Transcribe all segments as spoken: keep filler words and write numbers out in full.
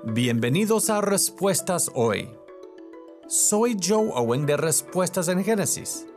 Bienvenidos a Respuestas Hoy. Soy Joe Owen de Respuestas en Génesis.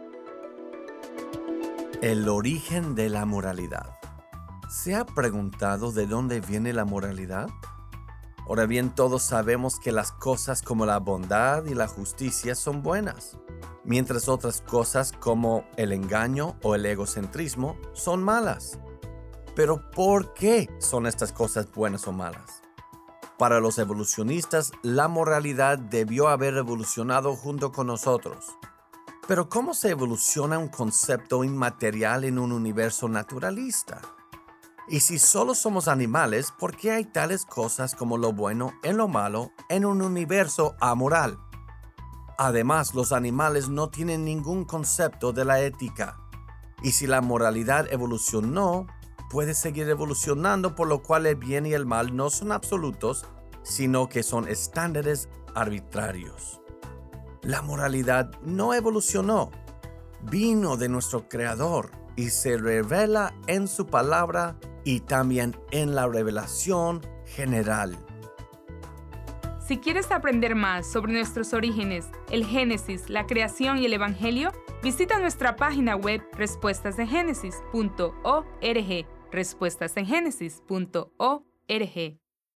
El origen de la moralidad. ¿Se ha preguntado de dónde viene la moralidad? Ahora bien, todos sabemos que las cosas como la bondad y la justicia son buenas, mientras otras cosas como el engaño o el egocentrismo son malas. Pero ¿por qué son estas cosas buenas o malas? Para los evolucionistas, la moralidad debió haber evolucionado junto con nosotros. Pero ¿cómo se evoluciona un concepto inmaterial en un universo naturalista? Y si solo somos animales, ¿por qué hay tales cosas como lo bueno y lo malo en un universo amoral? Además, los animales no tienen ningún concepto de la ética. Y si la moralidad evolucionó, puede seguir evolucionando, por lo cual el bien y el mal no son absolutos, sino que son estándares arbitrarios. La moralidad no evolucionó, vino de nuestro Creador y se revela en su palabra y también en la revelación general. Si quieres aprender más sobre nuestros orígenes, el Génesis, la creación y el Evangelio, visita nuestra página web respuestas en génesis punto org. respuestas en génesis punto org.